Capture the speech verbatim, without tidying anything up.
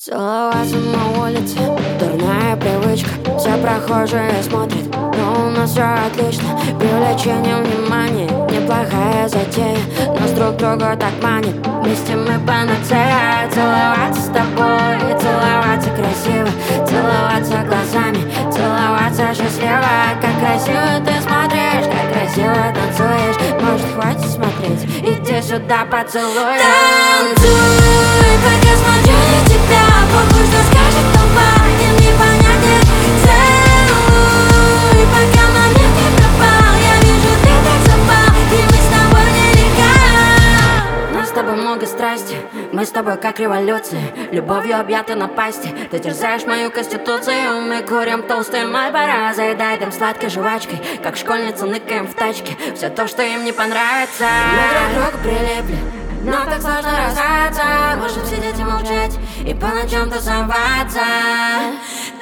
Целоваться на улице, дурная привычка. Все прохожие смотрят, но у нас все отлично. Привлечение внимания, неплохая затея. Нас друг друга так манит, вместе мы панацея. Целоваться с тобой, целоваться красиво, целоваться глазами, целоваться счастливо. Как красиво ты смотришь, как красиво танцуешь. Может, хватит смотреть, иди сюда, поцелуй. Танцуй, пока смотрю на тебя. Похуй, что скажет толпа, им непонятен. Целуй, пока момент не пропал. Я вижу, ты так запал, и мы с тобой нелегал. У нас с тобой много страсти, мы с тобой как революция. Любовью объяты напасти, ты терзаешь мою конституцию. Мы курим толстые мальборо, заедаем сладкой жвачкой. Как школьницы ныкаем в тачке, все то, что им не понравится. Мы друг к другу прилипли, но так сложно расстаться. Можем сидеть и молчать, и по ночам тусоваться.